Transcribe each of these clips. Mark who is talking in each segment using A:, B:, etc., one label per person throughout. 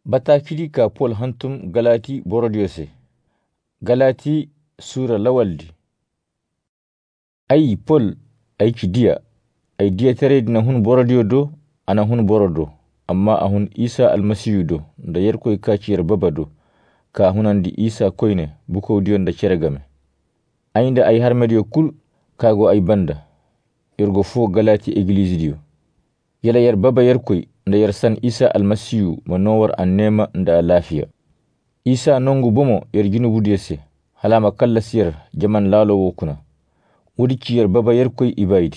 A: Batakidi ka Paul hantum Galati borodiyose. Galati sura lawaldi. Ay Paul ay kidiya. Ay diya tered na hun borodiyo do ana hun borodo. Amma ahun Isa almasiyu do da yerkoy kaciyar babado. Ka hunandi Isa koyne buko diyon da ceregame. Ainda ay harmediyo kul kago ay banda. Irgo fo Galati eglise diyo. Yala yer baba yerkoy nda yer san Isa almasiyu manowar annema nda lafiya. Isa nongu bomo yer junubu diyese. Halama kalla siyar jaman lalo wokuna. Wudi yer baba yerkoy ibaydi.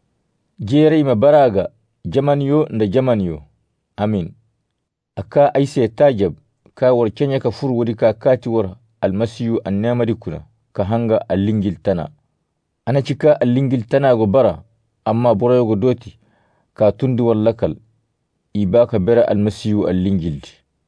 A: Jere ima baraga jaman yo nda jaman yo. Amin. Aka aise tajab ka war kenya ka fur wudi ka kati war almasiyu annema dikuna ka hanga allingil tana. Ana cika allingil tana go bara amma boroyo go doti ka tundi wallakal ibaka bera almasiyu allingildi.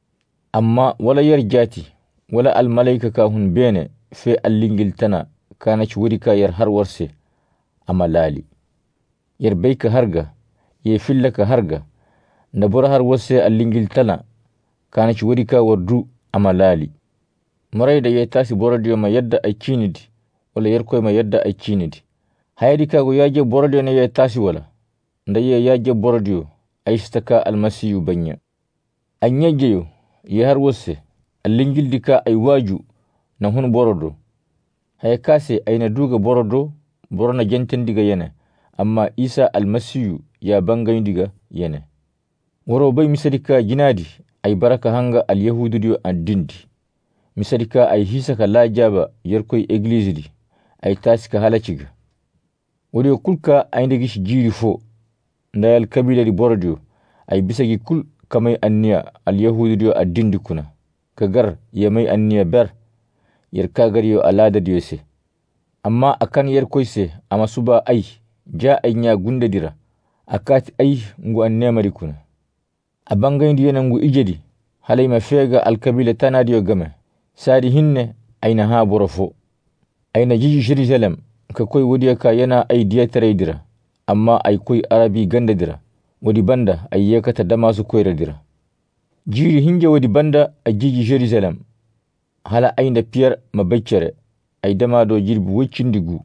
A: Amma wala yer jati wala almalaika ka hun bene fe allingil tana kana ci wudi ka yer har warse amalali. Yer bayka harga ye fillaka harga nda bora har warse allingil tana kana ci wudi ka wardu amalali. Marayda ye tasi borodiyo ma yadda ay cinidi wala yer koy ma yadda ay cinidi. Hayadi ka go yaje borodiyo na ye tasi wala nda ye yaje borodiyo ay staka almasiyu banya. Anyajeyo ye har warse allingil dika ay waju na hun borodo. Haya kase ay na duga borodo borona jenten diga yene amma Isa almasiyu ya bangayin diga yene. Woro bay misadika jinadi ay baraka hanga al yahudu diyo andindi. Misadika ay hisaka lajaba yerkoy eglise di ay tasika halaciga. Wodi kulka ay ndegish jiri fo ndayal kabila di borodiyo ay bisagi kul kamay anniya al yahudu diyo andindi kuna. Kagar yamay anniya ber yer kagar yo alada diyo se. Amma akan yerkoy se ama suba ay ja ay nya gunda dira akati ay ngu annemari kuna. Abangayin diyo ngu ijedi halay ma fega al kabila tana diyo game. Sadi hinne ayna ha borofo. Ayna jiji Jerusalem ka koy wodiya ka yana ay diya tere dira. Amma ay koy arabi ganda dira. Wodi banda ay yekata damasu koyra dira. Jiri hinje wodi banda ay jiji Jerusalem. Hala ayna Pierre mabaccere ay dama do jirbi woccindigu.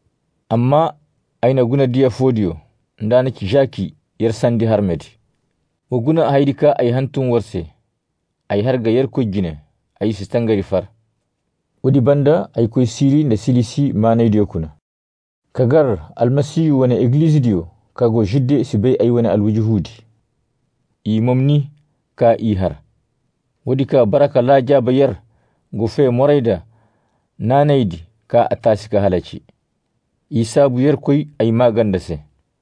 A: Amma ayna guna diya fodiyo ndana ki jaki yer sandi harmedi. Wo guna haydika ay hantun warse ay harga yer ko jine ay sistangari far. Wodi banda ay koy siri nda silisi manay diyo kuna. Kagar almasiyu wane eglise diyo kago jidde si bay ay wane alwujuhudi. I momni ka i har. Wodi ka baraka la jaba yer go fe morayda nanaydi ka atasika halaci. Isabu yer koy ay maganda se.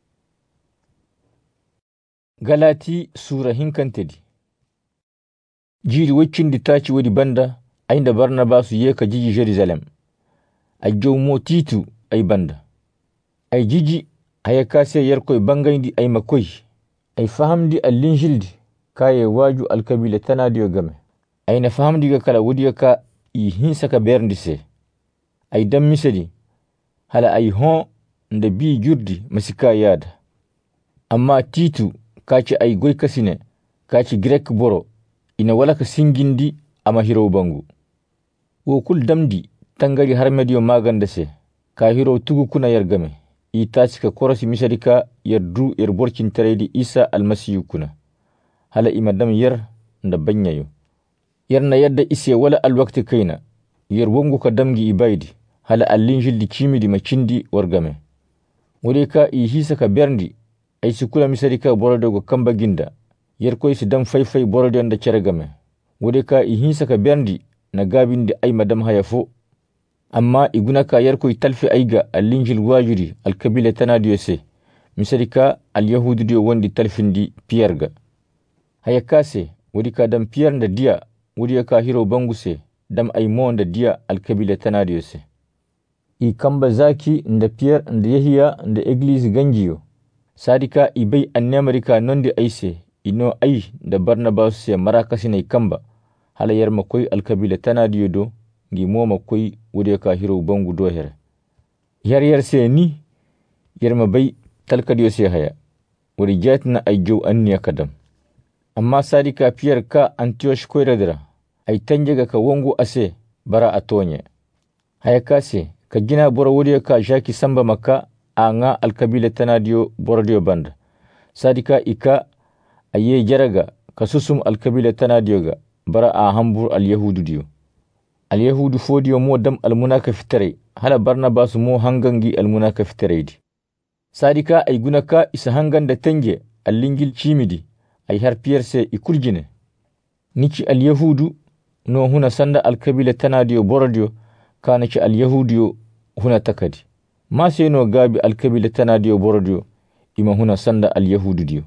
A: Galati sura hinkantedi. Jiri weccindi taci wodi banda aynda Barnabasu yeka jiji Jerusalem. Ay jowmo Titu ay banda. Ay jiji haya kase yerkoy bangayndi ay makoy. Ay fahamdi al-linjildi kaye waju al-kabila tanadiyo game. Ay na fahamdi ga kala wodiya ka i hinsaka berndi se. Ay dammisedi hala ay hon nda bi jurdi masika yada. Amma Titu kaci ay goy kasine kaci Grek boro ina wala ka singindi ama hiro bangu. Wo kul damdi tangari harmediyo maganda se ka hiro tugu kuna yergame. Itaci ka korosi misadika yerdu borcin teredi Isa almasiyu kuna. Hala ima dam yer nda banyayo. Yer na yadda ise wala alwakti kaina. Yer wongu ka damgi ibaydi. Hala allinjil di kimidi macindi wargame. Wode ka i hisa ka berndi ay sikula misadika borodogo kamba ginda. Yer koy si dam fay borodo nda ceregame. Wode ka i hisa ka berndi na gabindi ay madam hayafo. Amma iguna ka yer koy talfi ayga allinjil wajuri alkabila tanadiyo se. Misadika al yahudu diyo wondi talfindi Pierre. Haya kase wodi ka dam Pierre nda dia wodi ka hiro bangu se dam ay mo nda dia alkabila tanadiyo se. I kamba zaki nda Pierre nda Yahya nda eglise ganjiyo. Sadika ibay annemarika nondi ayse ino ay nda Barnabas se marakasi na ikamba. Hala yer makoy alkabila tanadiyo do ngi mo makoy wodi ka hiro bangu do here. Yer se ni yer mabay talkadiyo se haya. Wodi jatna ay jow anniya kadam. amma sadi ka Pierre ka Antioch koyradira ay tanjega ka wongu ase bara atonye haya kase ka gina bora wodiyo ka jaki samba maka anga alkabila tanadio borodiyo banda sadi ka ika aye jaraga ka susum alkabila tanadio ga bara a hambur alyahudu diyo alyahudu fodiyo mo dam almunaka fitare hala Barnabas mo hangangi almunaka fitare di sadi ka ay gunaka isa hanganda tanje allingil chimidi ay har Pierre se ikurjine niki alyahudu no huna sanda alkabila tanadio borodiyo kanaki alyahudiyo huna takadi ma sai no gabi alkabila tanadio borodiyo ima huna sanda alyahudu diyo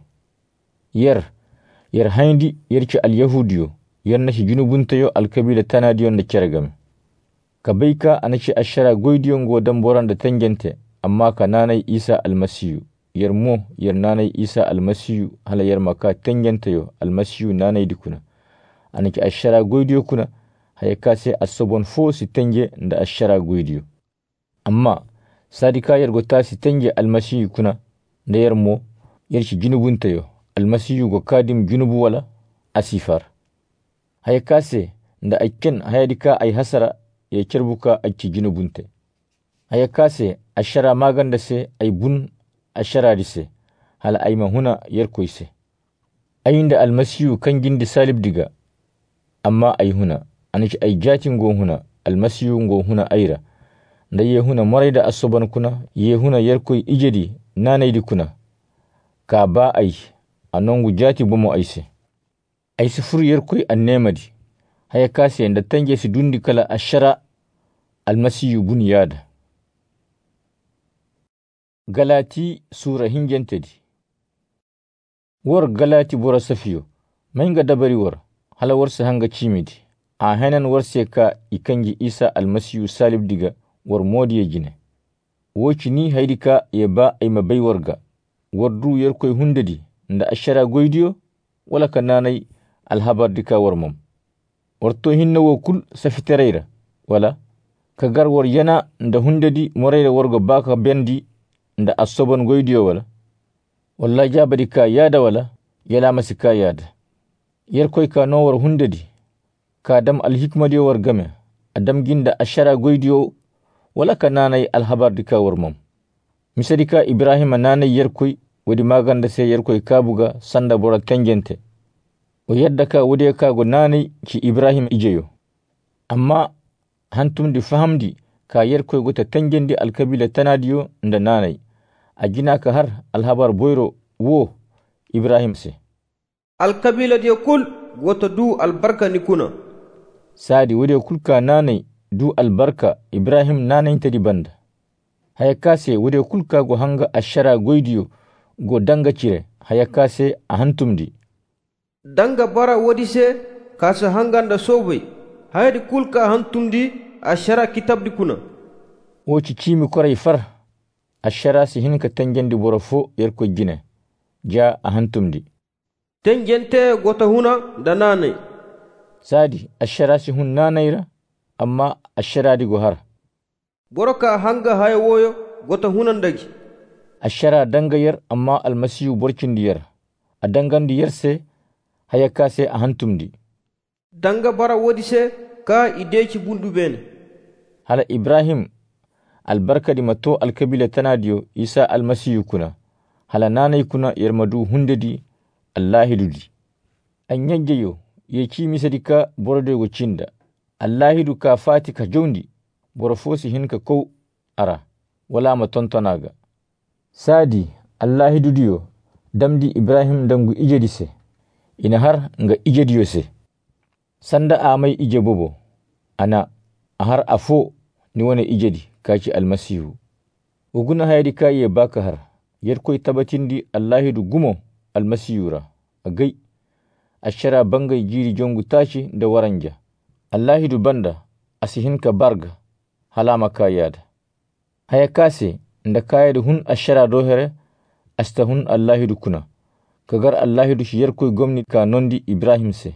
A: yer haindi yerci alyahudiyo yannashi junubuntayo alkabila tanadio da kergame kabaika anaci ashara goydiyo ngo damboran da tangente amma ka nanai Isa almasiyu yer nanai Isa almasiyu hala yer maka tangentayo almasiyu nanai dikuna anaki ashara goydiyo kuna haya kase asobon fo si tenge da ashara goydiyo amma sadika yer gota si tenge almasiyu kuna da yer mo yerci junubuntayo almasiyu go kadim junubu wala asifar haya kase da aiken haya dika ay hasara ya kirbuka aiki junubunte haya kase ashara maganda se ay bun ashara dise hala ay mahuna yer koise ayinda almasiyu kan gindi salib diga amma ay huna aniki ay jatin go huna almasiyu go huna ayra da ye huna moraida asoban kuna ye huna yer koy ijedi nanaydi kuna ka ba ay anongu jati bomo ayse ay sifur yer koy annemadi haya kase da tange si dundi kala ashara almasiyu bunyada galati sura hinjentedi wor galati bora safiyo mainga dabari wor hala warsa hanga chimidi a hanan warse ka ikangi Isa almasiyu salib diga war modiye jine woci ni haidika ya ba ay mabai warga wardu yarkoy hundadi nda ashara goydiyo wala kananai alhabar dika warmam warto hinna wo kul safitareira wala kagar war yana nda hundadi moreira warga baka bendi nda asoban goydiyo wala walla jabadi ka yada wala yala masika yada yarkoy ka no war hundadi ka dam alhikmadi war game adam ginda ashara goydiyo wala kananai alhabar dika warmam misadika Ibrahim nanai yarkoy wadi maganda se yarkoy kabuga sanda bora tangente o yadda ka wadi ka go nanai ki Ibrahim ijeyo amma hantum di fahamdi ka yarkoy gota tangendi alkabila tanadiyo nda nanai ajina ka har alhabar boyro wo Ibrahim se
B: alkabila diyo kul gota du albarka nikuna
A: sadi wadi kulka nanai du albarka Ibrahim nanai tadi banda haya kase wadi kulka go hanga ashara goydiyo go danga cire haya kase a hantumdi
B: danga bara wadi se kasa hanganda sobai hayadi kulka hantumdi ashara kitabdi kuna
A: woci cimi koray far ashara si hinka tangendi boro fo yerko jine ja a hantumdi
B: tangente gota huna da nanai
A: sadi ashara si hun nanayra amma ashara di go har
B: boroka hanga haya woyo gota hunandagi
A: ashara dangayar amma almasiyu borcindiyar a dangandiyar se haya kase a hantumdi
B: danga bara wodi se ka ideki bundu bene
A: hala Ibrahim albarkadi mato alkabila tanadiyo Isa almasiyu kuna hala nanay kuna yermadu hundedi allahidudi an yanjeyo ye kimi sadika borode go cinda allahidu ka fati ka jondi borofosi hinka ko ara wala ma tontonaga sadi allahidu diyo damdi Ibrahim dangu ijedi se ina har nga ijediyo se sanda amai ije bobo ana a har afo ni wani ijedi kaci almasihu uguna hayadi kaye baka har yarkoy tabatindi allahidu gumo almasiyura agai ashara bangay jiri jongu taci da waranja allahidu banda asihinka barga halama kayada haya kase nda kayada hun ashara dohere asta hun allahidu kuna kagar allahidu shi yarkoy gomni ka nondi Ibrahim se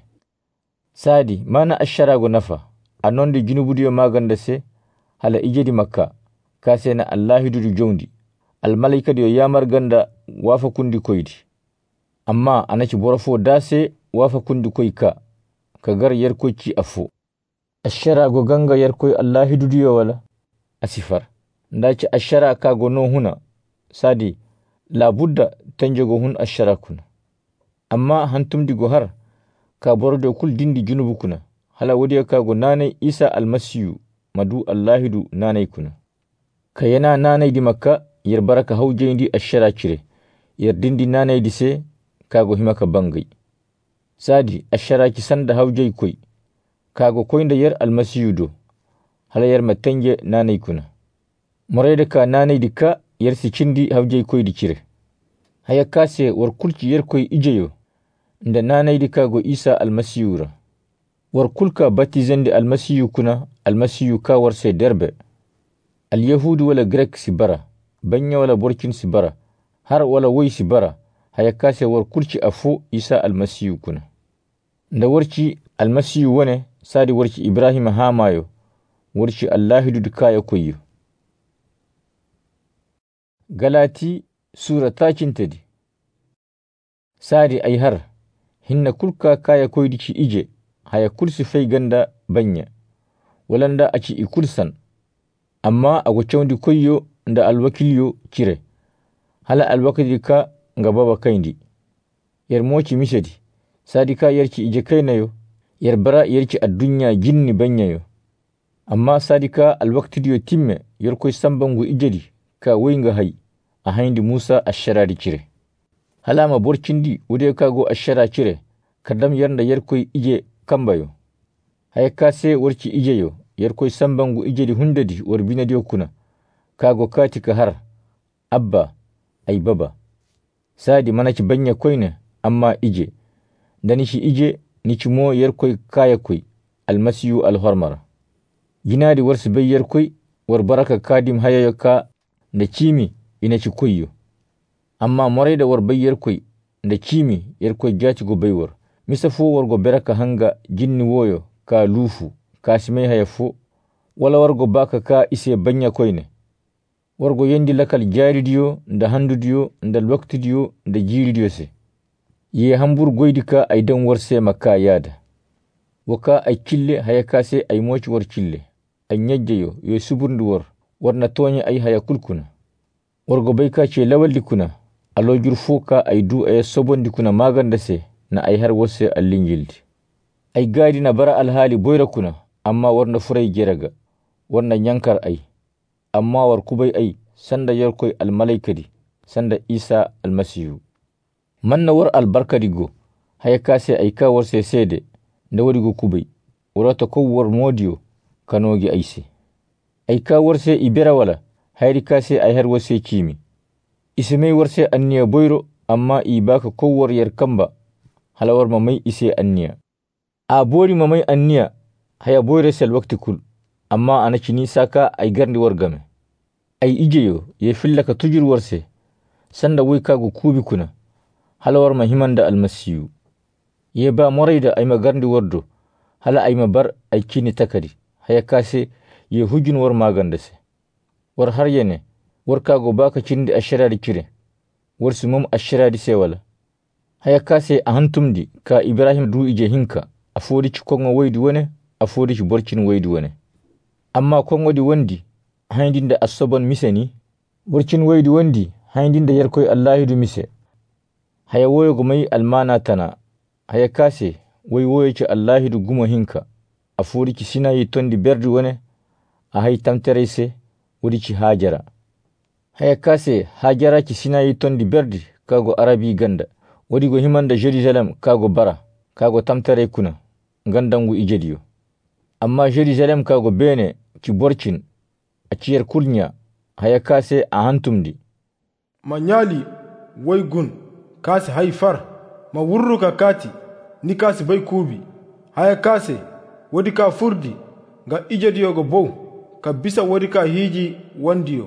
A: sadi mana ashara go nafa a nondi junubudiyo maganda se hala ijedi makka kase na allahidu du jondi almalaika diyo yamar ganda wafa kundi koydi amma anaci borofo dase wafa kundi koy ka gar yarkoy ci afo ashara go ganga yarkoy Allah dudiyo wala asifar ndaci ashara ka go no huna sadi labudda tanjogo hun ashara kuna amma hantumdi go har ka bordo kul dindi junubu kuna hala wodi ka go nanay Isa almasiyu madu Allahidu nanay kuna kayana nanay di makka yer baraka hawjeyndi ashara cire yer dindi nanay di se kago himaka bangay sadi ashara ki sanda hawjey koy kago koynda yer almasiyu do hala yer matanje nanay kuna morede ka nanay di ka yer si cindi hawjey koy di cire haya kase war kulci yer koy ijeyo nda nanay di kago Isa almasiyu ra war kulka batizendi almasiyu kuna almasiyu ka war se derbe alyahudu wala grek si bara banya wala borkin si bara har wala woy si bara haya kase war kulci afo Isa almasiyu kuna nda warci almasiyu wane sadi warci Ibrahim hamayo warci Allahidu dukaya koyyo Galati sura tacintadi sadi ay har hinna kulka kaya koydici ije haya kulsi fay ganda banya walanda aci ikulsan amma ago cawndi koyyo nda alwakilyo cire hala alwakili ka nga baba kayndi yer moci misedi sadi ka yerci ije kaynayo yer bara yerci addunya jinni banyayo amma sadi ka alwaktidiyo timme yer koy sambangu ijedi ka woynga hay a hayndi Musa asharadi cire halama borcindi wude kago ashara cire kadam yernda yer koy ije kambayo haya kase warci ijeyo yer koy sambangu ijedi hundedi war binadiyo kuna kago kati ka har abba ay baba sadi manaci banya koyne amma ije danici ije nici mo yer koy kaya koy almasiyu alhormara ginadi warsi bay yer koy war baraka kadim hayayo ka nda cimi inaci koyyo amma morayda war bay yer koy nda cimi yer koy jati go bay war misa fo wargo beraka hanga jinni woyo ka lufu kasimay haya fo wala wargo baka ka ise banya koyne wargo yendi lakal jaridiyo nda handudiyo nda loktidiyo nda jiridiyo se ye hambur goydi ka ay dan warse makka yada waka ay cille haya kase ay moci war cille ay nyajjeyo yo suburndi warna tonya ay haya kulkuna wargo bay ka ce lawaldi kuna alojur fo ka ay du ay sobondi kuna maganda se na ay har wose allinjildi ay gadi na bara alhali boyra kuna amma warna furay jeraga warna nyankar ay amma war kubay ay sanda yarkoy almalaikadi sanda Isa almasiyu manna war albarkadi go haya kase ay ka warse sede nda wadi go kubay warata ko war modiyo kanogi ayse ay ka warse ibera wala hayri kase ay har wase kimi isimay warse anniya boyro amma ibaka ko war yar kamba halawar mamay ise anniya a bori mamay anniya haya boyre sel wakti kul amma anaci ni saka ay garndi wargame ay ijeyo ye fillaka tujur warse sanda woy kago kubi kuna halawar ma himanda almasiyu ye ba morayda ay ma garndi wardo hala ay ma bar ay kini takadi haya kase ye hujun war magandase war har yene war kago baka cindi asharadi cire war sumum asharadi sewala haya kase a hantumdi ka Ibrahim du ije hinka a fodi ci kongo waydi wone a fodi ci borcin waydi wone amma kongo di wondi hayndinde asobon miseni borcin waydi wondi hayndinde yerkoy Allahidu mise haya woyogo may almana tana haya kase way woyoci Allahidu gumo hinka a fodi ci sinayi tondi berdi wone a hay tamtere se wodi ci Hajara haya kase Hajara ci sinayi tondi berdi kago arabi ganda wodi go himanda Jerusalem kago bara kago tamtere kuna gandangu ijediyo amma Jerusalem kago bene ci borcin a ciyar kulnya haya kase a hantumdi
C: manyali way gun kasi haifar ma wurruka kati ni kasi bay kubi haya kase wodi ka furdi ga ijediyo go bow ka bisa wodi ka hiji wandiyo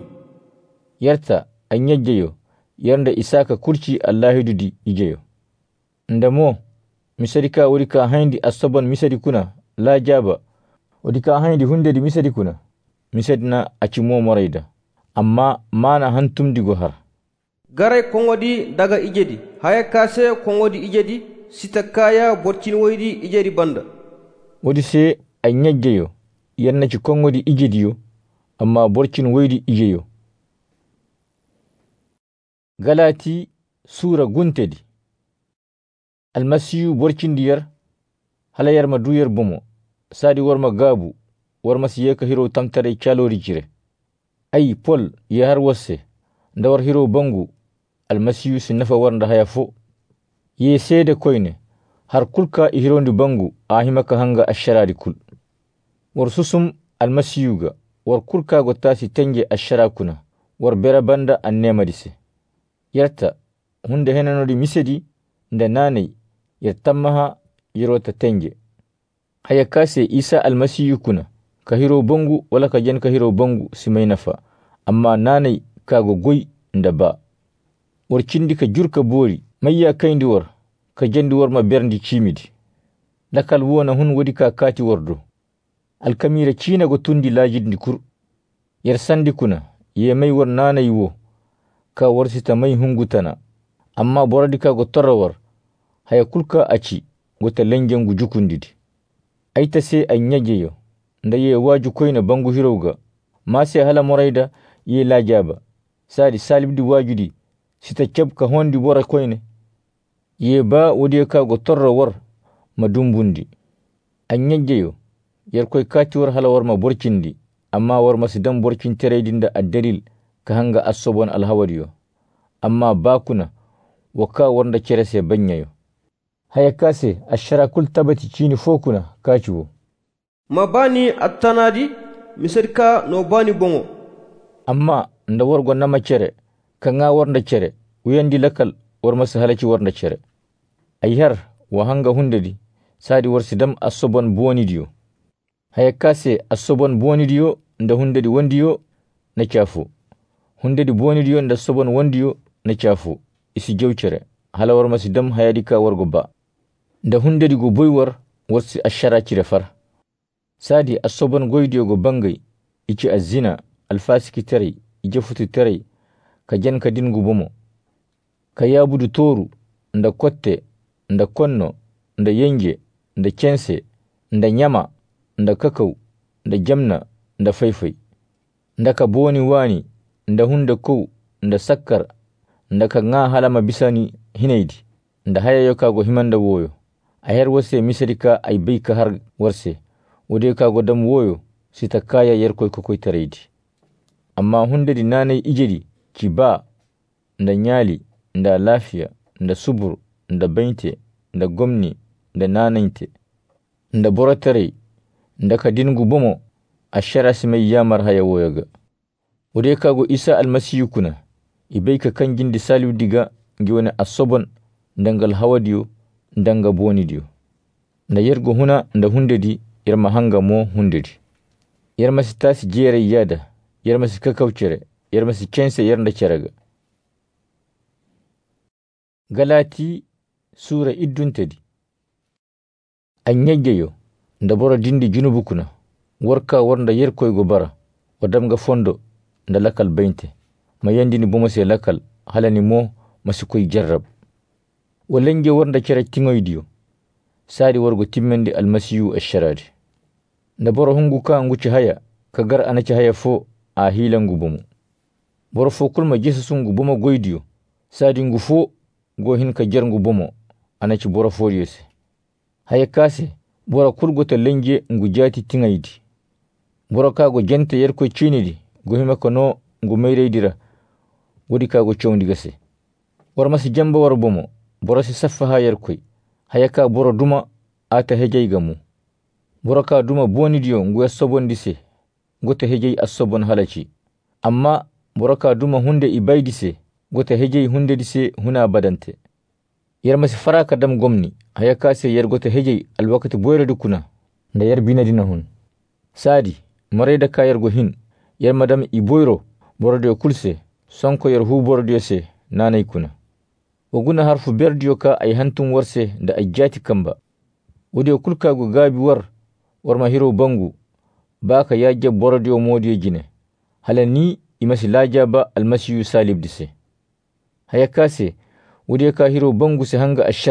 A: yarta an yajjeyo yarnda Isaka kurci Allahidu di ijeyo ndamo misadi ka wodi ka hayndi asobon misadi kuna la jaba wodi ka hayndi hundedi misadi kuna misadna aci mo morayda amma mana hantumdi go har
B: garay kongodi daga ijedi haya kase kongodi ijedi sita kaya borcin woydi ijeri banda.
A: Wodi se ay nyaggeyo yanna ci kongodi ijediyo amma borcin woydi ijeyo. Galati sura guntedi. Almasiyu borcin diyar halayar maduyar bomo sadi warma gabu warma siyeka hiro tamtare chalori jire. Ay Paul ya har wasse ndawar hiro bangu almasiyu sinafa warnda hayafo. Ye sede koyne har kulka ihirondi bangu ahimaka hanga asharadi kul. War susum almasiyuga war kulka gotasi tenge asharakuna war bera banda annemadise. Yarta hunde henanodi misedi nda nanei yartamaha yirota tenge. Hayakase Isa almasiyu kuna ka hiro bangu wala ka jen ka hiro bangu simainafa amma nanei kago goy nda ba. War cindi ka jurka bori mayya kayndi war ka jendi war ma berndi cimidi. Lakal wona hun wodi ka kati wardo. Alkamira cina go tundi lajidni kur. Yar sandi kuna ye may war nanei wo ka warsita may hungutana amma boradi ka go torra war haya kulka aci gota lengengu jukundidi. Aita se ay nyageyo nda ye waju koyna bangu hiroga ma se hala moraida ye lajaba sadi salibdi wajudi sita cabka hondi bora koyne ye ba wodi ka go torra war madumbundi. Ay nyageyo yar koy kati war hala war ma borcindi amma war masidam borcin tereydinda addelil ka hanga asobon alhawadiyo amma bakuna waka warnda cerese banyayo. Hayakase ashara kul tabati chini fokuna kachiwo.
B: Mabani attanadi misarka no bani bongo. Amma
A: nda wargo nama cere ka nga warnda cere uyandi lakal war masa halaci warnda cere. Ayhar wa hanga hundadi sadi warsidam asobon buwanidiyo. Hayakase asobon buwanidiyo nda hundadi wandiyo na chafu. Hundadi buwanidiyo nda asobon wandiyo na chafu. Isi jawcere hala war masidam hayadika wargo ba. Nda hundadi go boywar warsi ashara cirefar. Sadi asobon goydiyo go bangay ichi azina alfasiki tare ije futu tare ka jan ka dingu bomo. Ka yabudu toru nda kotte nda konno nda yenge nda cense nda nyama nda kakau nda jamna nda faifai. Nda ka boni wani nda hunda kou nda sakkar nda ka nga halama bisani hineidi nda hayayo kago himanda woyo. Aher wase misarika ay bayka har warse wode kago dam woyo sita kaya yerkoy kokoy tareydi. Amma hundadi nanay ijedi ki ba nda nyali nda lafiya nda subur nda baynte nda gomni nda nanayte nda boratare nda ka dingu bomo ashara simay yamar haya woyoga. Wode kago Isa almasiyu kuna ibayka kanjindi saliw diga ngi woni asobon ndangal hawadiyo ndanga bonidiyo. Nda yergo huna nda hundedi yerma hanga mo hundedi. Yerma si tasi jere yada yerma si kakawcere yerma si cense yernda ceraga. Galati sura idduntedi. Anyageyo nda bora dindi junubu kuna warka warnda yerkoy go bara wadamga fondo nda lakal baynte ma yandini bomose lakal halani mo masikoy jarrab. Walenge warnda cere tingoydiyo sadi wargo timmendi almasiyu asharadi. Nda bora hungu ka nguci haya kagar anaci haya fo a hilangu bomo. Bora fo kulma jesusungu bomo goydiyo sadi ngu fo go hin ka jarngu bomo anaci bora fo yese. Haya kase bora kulgota lenje ngu jati tingaydi. Bora kago jente yerko chinidi go hima kono ngu meyreydira wodi kago chowdigase. Bora masi jamba war bomo bora si safa ha yerkoy hayaka bora duma ata hejay gamu. Bora ka duma bonidiyo ngu asobondise gote hejay asobon halaci. Amma bora ka duma hunde ibaydise gote hejay hunde dise huna badante. Yermasi faraka dam gomni hayaka se yer gote hejay alwakati boyre dukuna nda yer binadina hun. Sadi mareda ka yergo hin yer madam iboyro borodiyo kulse sonko yer hu borodiyo se nanay kuna. Waguna harfu berdiyo ka ay hantun warse da ay jati kamba. Wadiyo kulka go gabi war mahiro bangu baka yaje borodiyo modiyo jine. Halani imasi lajaba almasiyu salib dise. Hayakase wadiyo ka hiro bangu se hanga ashara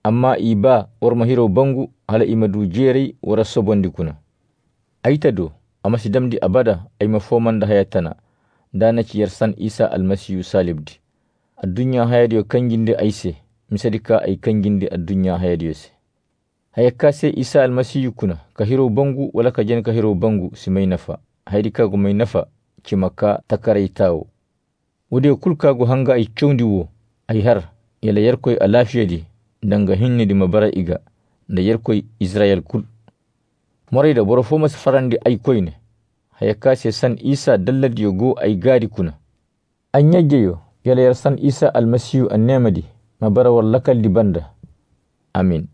A: amma iba war mahiro bangu hala imadu jeri wara sobondi kuna. Aita do amasi damdi abada ay mafoman da hayatana dana ciyar san Isa almasiyu salibdi. Addunya hayadiyo kanginde aise misadika ay kanginde addunya hayadiyo se. Hayakka se Isa almasiyu kuna ka hiro bangu wala ka jen ka hiro bangu si may nafa. Haydika go may nafa kimaka takaray tawo. Wode kulka go hanga ay chondi wo ay har yala yarkoy a lafiyadi danga hinni di mabara iga da yarkoy Israel kul. Moray da boro fomas farandi ay koyne. Hayakka se san Isa dalladiyo go ay gadi kuna. Anyageyo yala yar san Isa almasiyu annemadi mabara wallakal di banda. Amin.